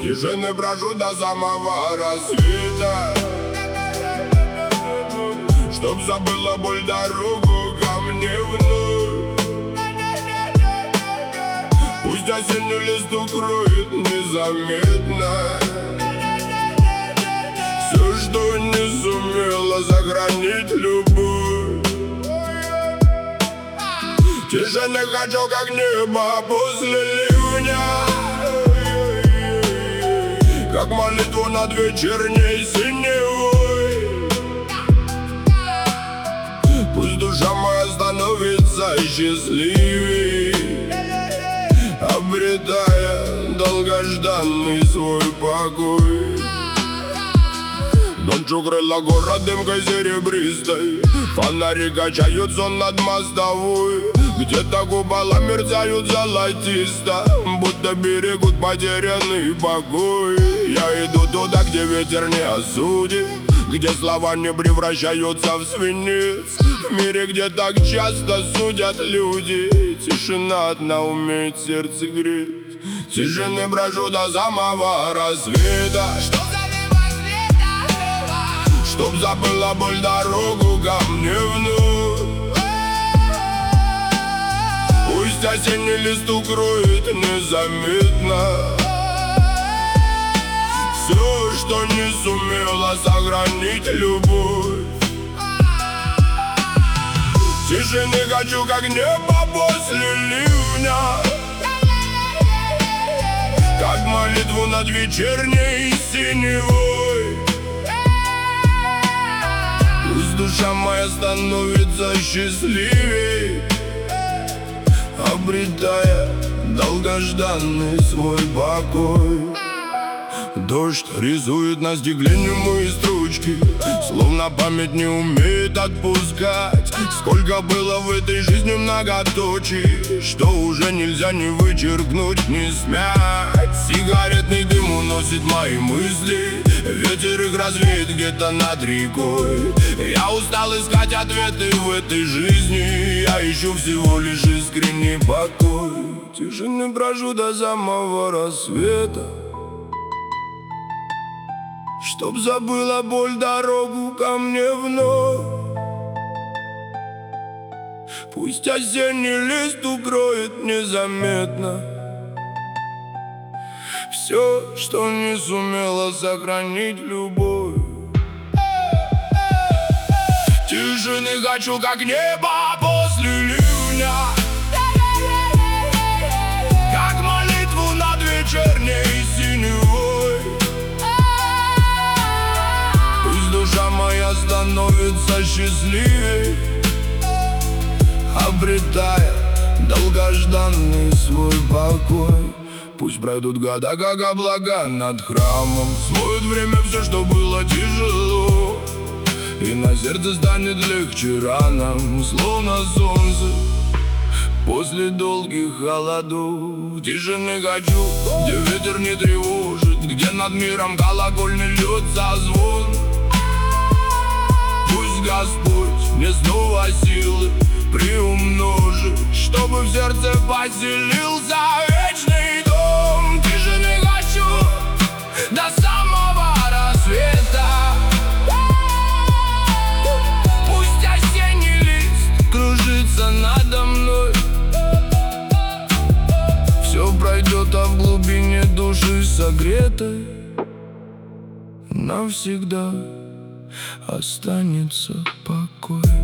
Тишины брожу до самого рассвета, чтоб забыла боль дорогу ко мне вновь. Пусть осенний лист укроет незаметно все, что не сумела сохранить любовь. Тишины хочу, как небо после ливня, как молитву над вечерней синевой. Пусть душа моя становится счастливей, обретая долгожданный свой покой. Ночью крыла город дымкой серебристой, фонари качают сон над мостовой. Где-то купола мерцают золотисто, будто берегут потерянный покой. Я иду туда, где ветер не осудит, где слова не превращаются в свинец, в мире, где так часто судят люди. Тишина одна умеет сердце греть. Тишины брожу до самого рассвета, чтоб забыла боль дорогу ко мне вновь. Пусть осенний лист укроет незаметно все, что не сумела сохранить любовь. Тишины хочу, как небо после ливня, как молитву над вечерней синевой. Пусть душа моя становится счастливей, обретая долгожданный свой покой. Дождь рисует на стекле немые строчки, словно память не умеет отпускать. Сколько было в этой жизни многоточий, что уже нельзя ни вычеркнуть, ни смять. Сигаретный дым уносит мои мысли, ветер их развеет где-то над рекой. Я устал искать ответы в этой жизни, я ищу всего лишь искренний покой. Тишины брожу до самого рассвета, чтоб забыла боль дорогу ко мне вновь. Пусть осенний лист укроет незаметно все, что не сумела сохранить любовь. Тишины хочу, как небо после ливня, как молитву над вечерней синевой. Пусть душа моя становится счастливей, обретая долгожданный свой покой. Пусть пройдут года, как облака над храмом, смоют время все, что было тяжело, и на сердце станет легче ранам, словно солнце после долгих холодов. Тишины хочу, где ветер не тревожит, где над миром колокольный льется звон. Пусть Господь мне снова силы приумножит, чтобы в сердце поселился вечный дом. Тишины хочу до самого рассвета, пусть осенний лист кружится надо мной. Все пройдет, а в глубине души согретой навсегда останется покой.